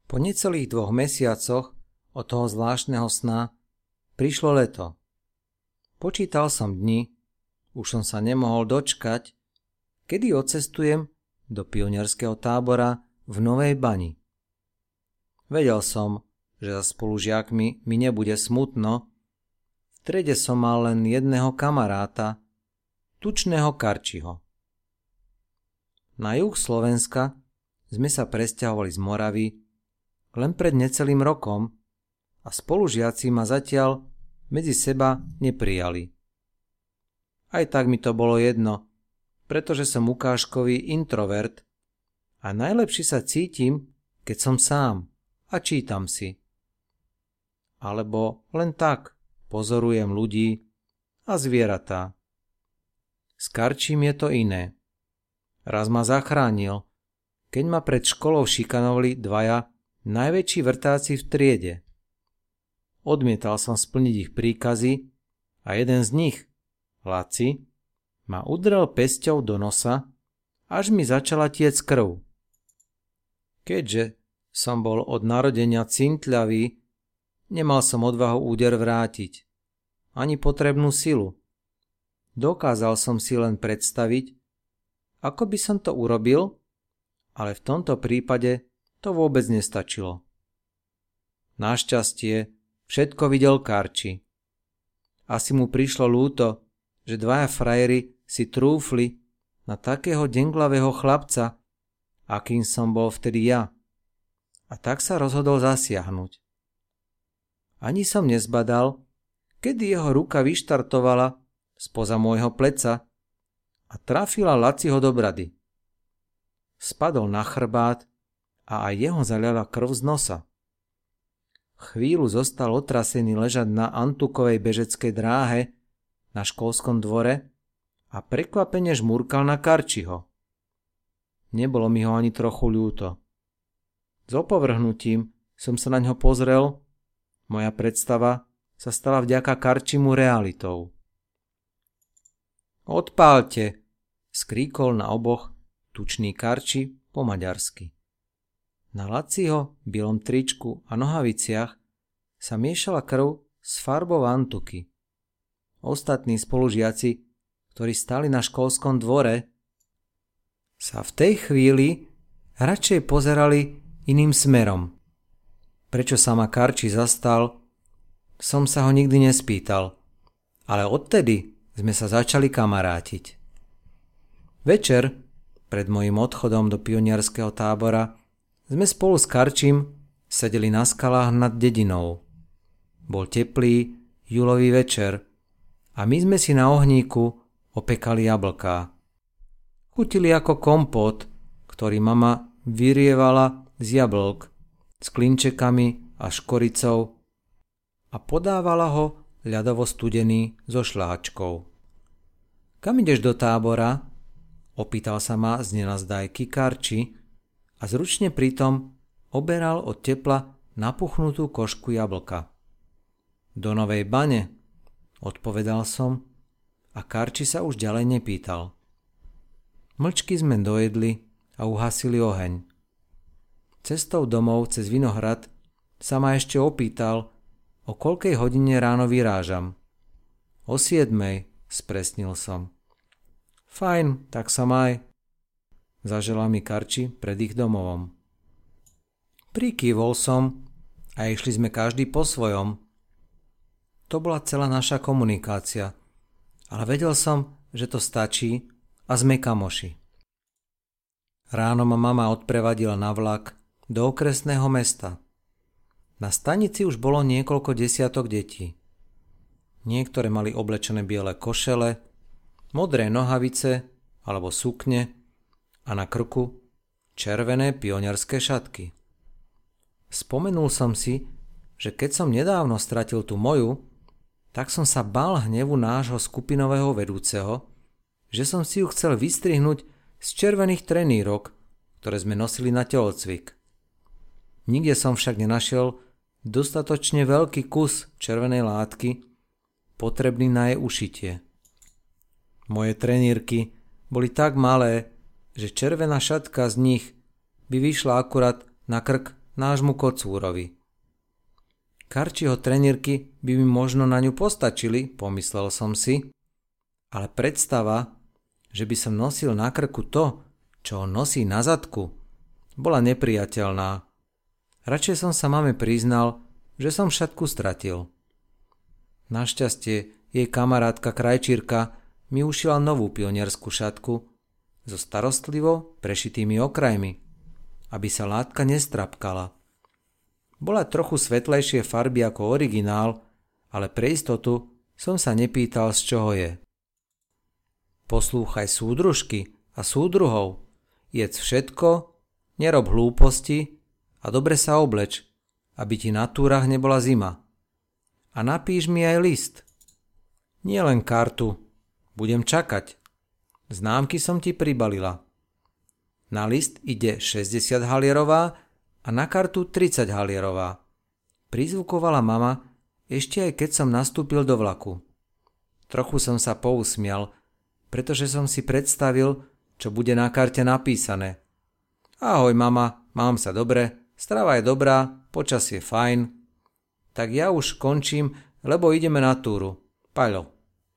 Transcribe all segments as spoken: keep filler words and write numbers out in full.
Po necelých dvoch mesiacoch od toho zvláštneho sna prišlo leto. Počítal som dni, už som sa nemohol dočkať, kedy odcestujem do pionierského tábora v Novej Bani. Vedel som, že za spolužiakmi mi nebude smutno. V triede som mal len jedného kamaráta, tučného Karčiho. Na juh Slovenska sme sa presťahovali z Moravy len pred necelým rokom a spolužiaci ma zatiaľ medzi seba neprijali. Aj tak mi to bolo jedno, pretože som ukážkový introvert a najlepšie sa cítim, keď som sám a čítam si. Alebo len tak pozorujem ľudí a zvieratá. S Karčím je to iné. Raz ma zachránil, keď ma pred školou šikanovali dvaja najväčší vrtáci v triede. Odmietal som splniť ich príkazy a jeden z nich, Laci, ma udrel pesťou do nosa, až mi začala tiec krv. Keďže som bol od narodenia cintľavý, nemal som odvahu úder vrátiť, ani potrebnú silu. Dokázal som si len predstaviť, ako by som to urobil, ale v tomto prípade to vôbec nestačilo. Našťastie všetko videl Karči. Asi mu prišlo ľúto, že dvaja frajeri si trúfli na takého denglavého chlapca, akým som bol vtedy ja. A tak sa rozhodol zasiahnuť. Ani som nezbadal, kedy jeho ruka vyštartovala spoza môjho pleca a trafila Laciho do brady. Spadol na chrbát a aj jeho zaliala krv z nosa. Chvíľu zostal otrasený ležať na Antukovej bežeckej dráhe na školskom dvore a prekvapene žmúrkal na Karčiho. Nebolo mi ho ani trochu ľúto. S opovrhnutím som sa na ňo pozrel, moja predstava sa stala vďaka Karčimu realitou. Odpálte, skríkol na oboch tučný Karči po maďarsky. Na Laciho bielom tričku a nohaviciach sa miešala krv s farbou Antuky. Ostatní spolužiaci, ktorí stáli na školskom dvore, sa v tej chvíli radšej pozerali iným smerom. Prečo sa ma Karči zastal, som sa ho nikdy nespýtal, ale odtedy sme sa začali kamarátiť. Večer, pred mojím odchodom do pionierského tábora, sme spolu s Karčím sedeli na skalách nad dedinou. Bol teplý júlový večer a my sme si na ohníku opekali jablká. Chutili ako kompót, ktorý mama vyrievala z jablk s klinčekami a škoricou a podávala ho ľadovo studený so šláčkou. Kam ideš do tábora? Opýtal sa ma z nenazdajky Karči a zručne pritom oberal od tepla napuchnutú košku jablka. Do Novej Bane, odpovedal som a Karči sa už ďalej nepýtal. Mlčky sme dojedli a uhasili oheň. Cestou domov cez Vinohrad sa ma ešte opýtal, o koľkej hodine ráno vyrážam. O siedmej, spresnil som. Fajn, tak sa maj, zaželal mi Karči pred ich domovom. Prikývol som a išli sme každý po svojom. To bola celá naša komunikácia, ale vedel som, že to stačí a sme kamoši. Ráno ma mama odprevadila na vlak do okresného mesta. Na stanici už bolo niekoľko desiatok detí. Niektoré mali oblečené biele košele, modré nohavice alebo sukne a na krku červené pionierské šatky. Spomenul som si, že keď som nedávno stratil tú moju, tak som sa bál hnevu nášho skupinového vedúceho, že som si ju chcel vystrihnúť z červených trenírok, ktoré sme nosili na telocvik. Nikde som však nenašiel dostatočne veľký kus červenej látky, potrebný na jej ušitie. Moje trenírky boli tak malé, že červená šatka z nich by vyšla akurát na krk nášmu kocúrovi. Karčiho trenírky by mi možno na ňu postačili, pomyslel som si, ale predstava, že by som nosil na krku to, čo on nosí na zadku, bola nepriateľná. Radšej som sa mame priznal, že som šatku stratil. Našťastie jej kamarátka krajčírka mi ušila novú pionierskú šatku so starostlivo prešitými okrajmi, aby sa látka nestrapkala. Bola trochu svetlejšie farby ako originál, ale pre istotu som sa nepýtal, z čoho je. Poslúchaj súdružky a súdruhov, jedz všetko, nerob hlúposti a dobre sa obleč, aby ti na túrach nebola zima. A napíš mi aj list. Nie len kartu, budem čakať. Známky som ti pribalila. Na list ide šesťdesiat halierová a na kartu tridsať halierová. Prizvukovala mama, ešte aj keď som nastúpil do vlaku. Trochu som sa pousmial, pretože som si predstavil, čo bude na karte napísané. Ahoj mama, mám sa dobre, strava je dobrá, počasie fajn. Tak ja už končím, lebo ideme na túru. Paľo.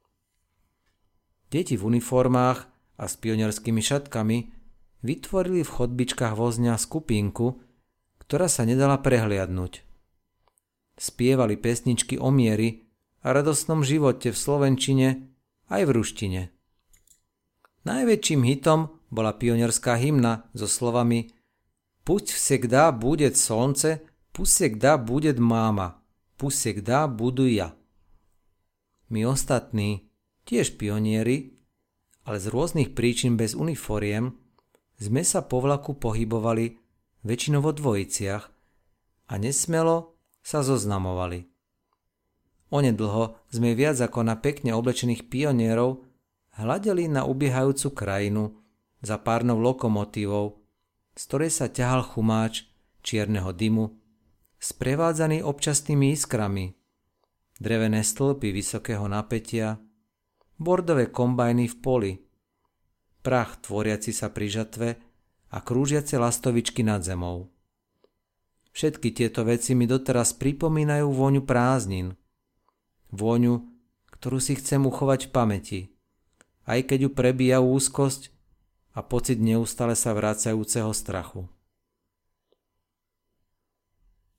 Deti v uniformách a s pionierskými šatkami vytvorili v chodbičkách vozňa skupinku, ktorá sa nedala prehliadnuť. Spievali pesničky o mieri a radostnom živote v slovenčine aj v ruštine. Najväčším hitom bola pionierská hymna so slovami Puť всегда будет солнце, пусть всегда будет мама, пусть всегда буду я. My ostatní, tiež pionieri, ale z rôznych príčin bez uniforiem, sme sa po vlaku pohybovali väčšinou vo dvojiciach a nesmelo sa zoznamovali. Onedlho sme viac ako na pekne oblečených pionierov hľadeli na ubiehajúcu krajinu za párnou lokomotívou, z ktorej sa ťahal chumáč čierneho dymu, sprevádzaný občasnými iskrami, drevené stĺpy vysokého napätia, bordové kombajny v poli, prach tvoriaci sa pri žatve a krúžiace lastovičky nad zemou. Všetky tieto veci mi doteraz pripomínajú vôňu prázdnin. Vôňu, ktorú si chcem uchovať v pamäti, aj keď ju prebíja úzkosť a pocit neustále sa vracajúceho strachu.